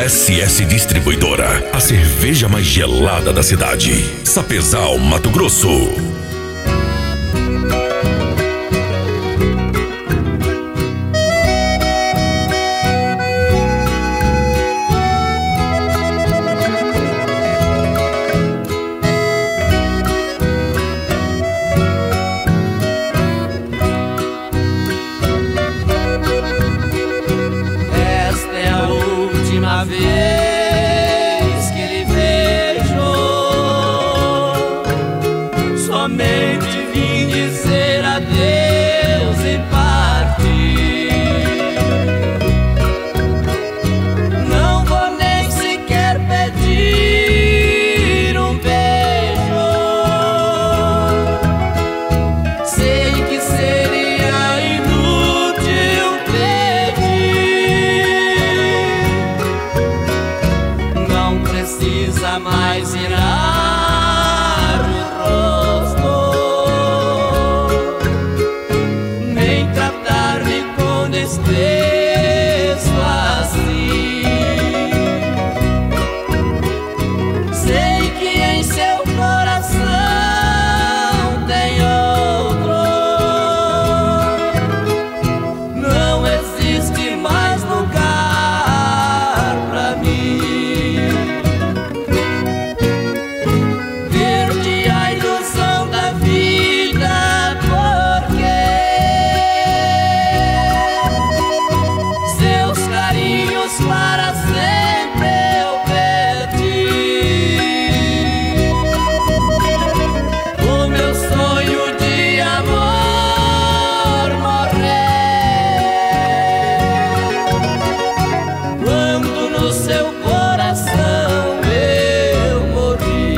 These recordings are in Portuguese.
SS Distribuidora, a cerveja mais gelada da cidade. Sapezal, Mato Grosso. Vez que lhe vejo, somente vim dizer adeus e partir. Não vou nem sequer pedir um beijo. Sei que seria inútil precisa mais virar o rosto, nem tratar-me com desprezo assim. Sei que em seu coração tem outro, não existe mais lugar pra mim. Para sempre eu perdi o meu sonho de amor morrer quando no seu coração eu morri.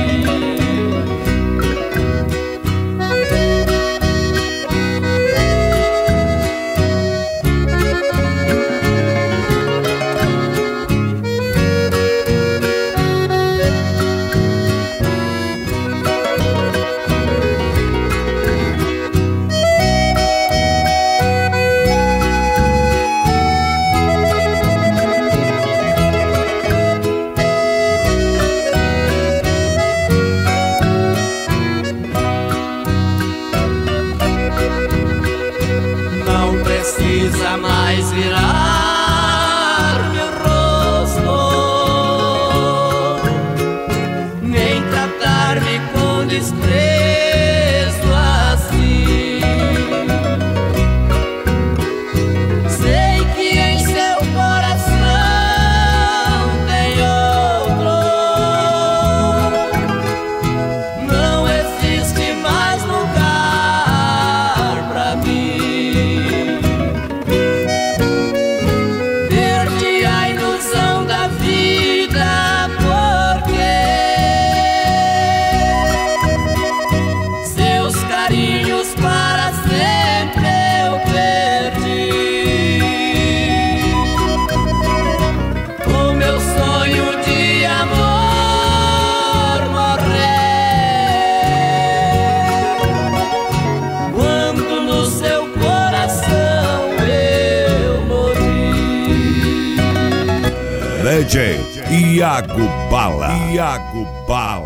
Precisa mais virar meu rosto, nem tratar-me com desprezo assim. Sei que em seu coração tem outro, não existe mais lugar pra mim. Para sempre eu perdi o meu sonho de amor morrer quando no seu coração eu morri. DJ Iago Bala.